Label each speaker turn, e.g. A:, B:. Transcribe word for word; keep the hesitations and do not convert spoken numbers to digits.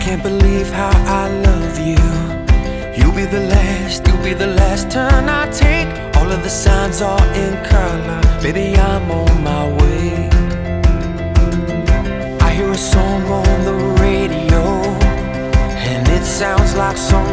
A: can't believe how I love you. You'll be the last, you'll be the last turn I take. All of the signs are in color, baby, I'm on my way. I hear a song on the radio, and it sounds like song